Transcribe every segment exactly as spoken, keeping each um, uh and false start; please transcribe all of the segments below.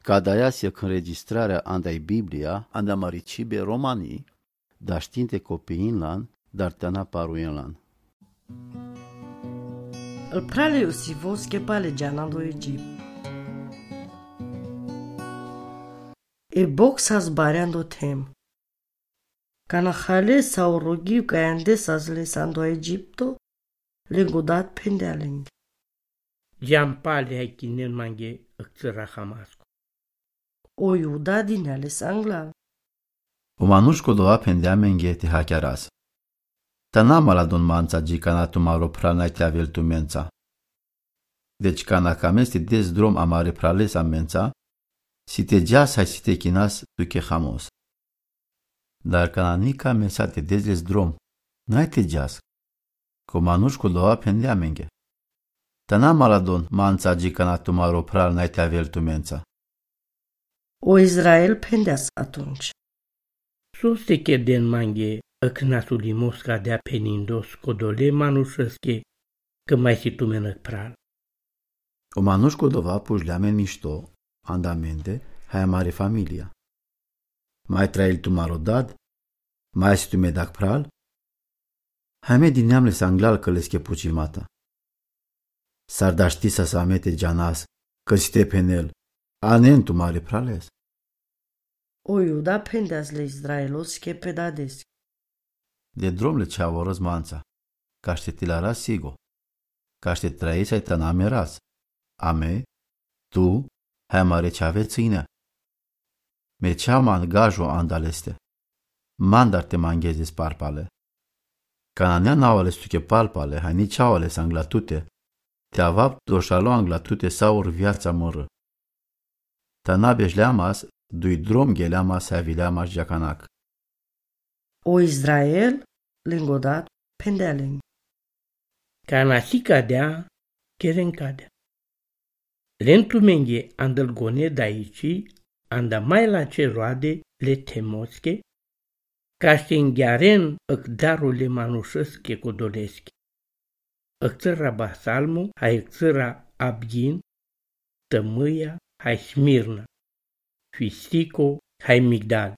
Cada aia se înregistrarea andai Biblia, anda maricibe romanii, da știinte copiii lan, dar tana paru în lan. El prale Iosifos che pale gianando Egipt. E boxas bareando tem. Canahale sau rogiu ca andes azle sando Egipto, lengudat pendealing. Jam pale hai kinen mange ăcțăra Hamasco. O Iuda din ale sangla. O manușco doa pendea menge te hakeras. Tana maladon manța gicana tu maro prana te avel tu mența. Deci cana camesti des drom amare prales amența, si te geas hai si te chinas tu che hamos. Dar cana nica mesa te des drom, n-ai te geas. Co manușco doa pendea menge. Tana maladon manța gicana tu maro prana te avel tu mența. O Israel pendeas atunci. Sos te keden mange ăcnasul imosca dea penindos codole manușăsche că mai si tu menăc pral. O manușco dova pușleamen mișto, andamente, hai mare familia. Mai trail tu marodad, mai si tu medac pral, hai me din neamle sanglal că le schepucimata. S-ar da ști să amete janas, că si te penel, anen tu mare prales. O Iuda pendeas le Israelos che pedades. De dromle ce avorăz manța, ca ște tilara sigo, ca ște trăiți ai tăname ras. Ame, tu, hai mare ce aveți ține. Me cea man gajo andaleste, mandar te manghezi sparpale. Ca nea nauale stuche palpale, hai nici auale sanglatute, te avap doșalo anglatute saur viața moră. Tănabeș leamas, dui drom geleamas havileamas jacanac. O Israel, lengodat pendealing. Cana si cadea, keren cadea. Lentu menge andăl gone daici, anda mai la ce roade le temosche, ca și înghiaren ăcdarul le manușăsche codolesche. Ăcțăra basalmu, hai ăcțăra abghin, tămâia, hai smirna, fistico, hai migdal.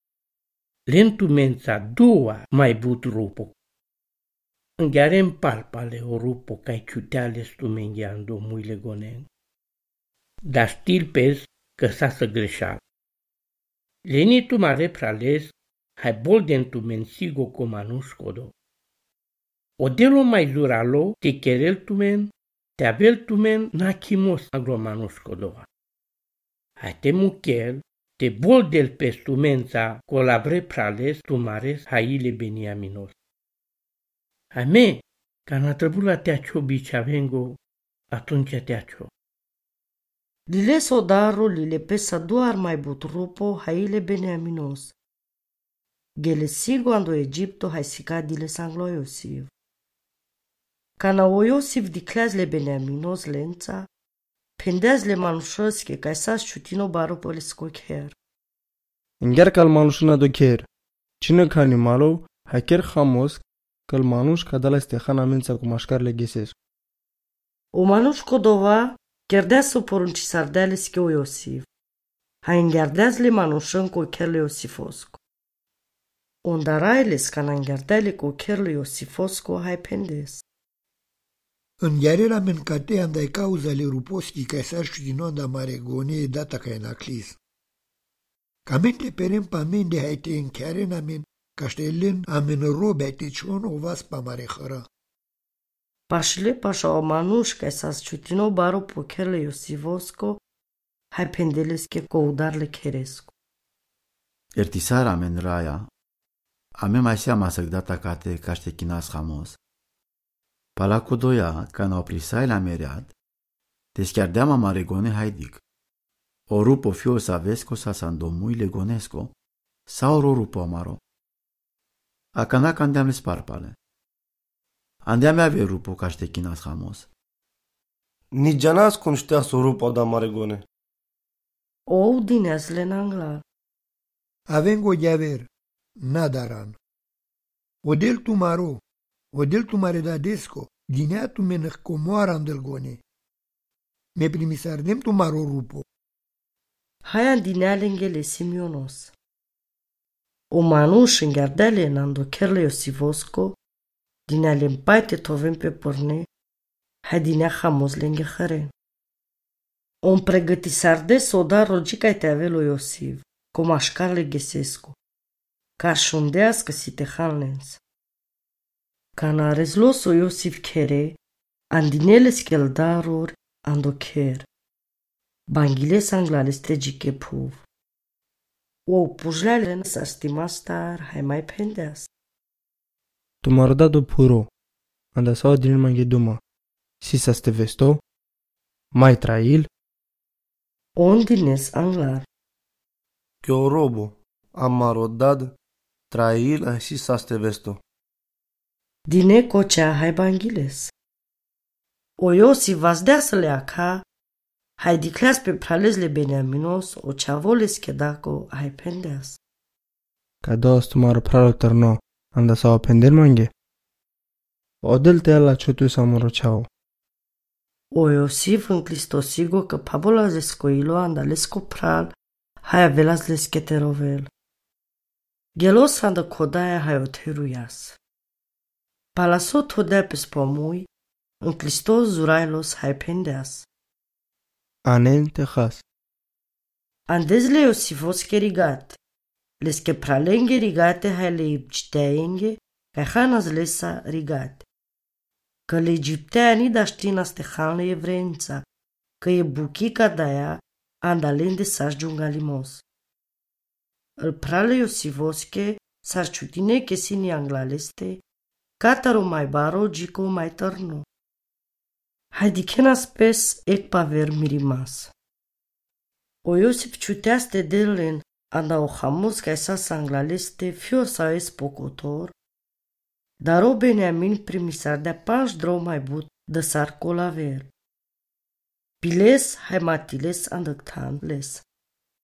Lentu mența dua mai but rupo. Înghiaren palpale o rupo cai ciuteale stumengheando muile gonen. Dar stil pes că s-a să greșeală. Leni tu mare prales, hai bolden tu mensigo comanuș codo. Odelo mai zuralo, te kerel tu men, te avel tu men na chimos agromanuș codoa. Hai te muchel, te boldel pes tu mența colabre prales tu mares haile beniaminos. Hai me, ca n-a trebuit la teacio biceavengo, atunci teacio. Lile sodarul lile pesa doar mai butrupo haile beneaminos. Gele sigo ando Egipto hai sica dile sanglo Iosif. Cana o Iosif dicleaz le beneaminos lența, pendeaz le manușăsche ca sas ciutino baro pole scocher. Înghar cal manușuna do cher. Cine ca animalo, hai cher hamos, cal manuș ca dala stehana mența cu mașcarle gheses. O manuș codova, gherdeaz o porunci sardeale sche o Iosif. Hai îngherdeaz le manușăn cu ocherle Iosifosco. Ondaraeles cana îngherdeale cu ocherle Iosifosco hai pendes. Înghearela mencate andai cauza le ruposchi ca sarșu din onda maregone data ca enaclis. Camente perem pamende hai te închiaren amen, ca ștelen amen robe hai te cion o vas pa marehăra. Pașle pașa o manuș ca sas ciutino baro po ocherle Iosifosco hai pendeles che coudarle cherescu. Ertisar amen raia, ame mai seama să data cate ca ște chinas hamos. Pala codoia, ca n-au prisai la meriat, deci chiar deama maregone haidic. O rupo fio savesco sa sandomui legonesco, sau o rupo amaro. A canac andeam le sparpale. Andeam ave rupo ca ște chinas hamos. Ni janas conștea să rupo da maregone. Ou dineaz le nanglar. Avengo javer, nadaran. Odel tu maro, odel tu maredadesco, dinea tu menăc comoara andălgone. Me primisardem tu maro rupo. hai andinealengele Simionos. O manuș îngardele nando kerle Iosivosco, dineale împaite tovem pe porne, hai dinea hamos lenghe hăren. O pregătisarde soda rogica te avelo Iosiv, cum așcarle Gesescu, ca șundească si te hanlens. Cana rezloso Iosif kere, andinele skeldaror ando ker. Banghile sanglale stegiche puv. O pujlale sa stimastar hai mai pendeas. Tu mardado puro, anda sa din mangi duma. Si sa ste vesto, mai trail. Ondines anglar. Kjo robo, amarodad, trail și sa ste vesto. Dine cocea hai banghiles. O Iosi vazdea să le aca, hai dicleas pe pralezle Beniaminos o ceavoles chedaco hai pendeas. Ca dos tu maro pralo terno, anda sa apender mangi. Odel te ala chotu sa moro chao. O Iosif în Cristosigo că pabola zescoilo anda lesco pral, hai avelas lesketerovel. Gelos anda codaia hai oteruias. Palasot hodea pe spomui, în Cristos zurailos hai pendeas. Anen te khas. Andezle Iosifos che rigat, les che pralenghe rigate hai le egipteenghe, ca hanas lesa rigate. Că le egipteani da știna ste hanle evrența, că e buchica daia andalende saș giungalimos. Îl prale Iosifosche s-ar ciutine che sini anglaleste, cataro mai baro gico mai tărno. Hai dichena spes ec paver mirimas. O Iosif ciuteaste delen anda o hamos ca sa sanglaleste fio sa es pocotor, dar o Beniamin primisar de panș drou mai but de sar colaver. Piles hai matiles andăctan les.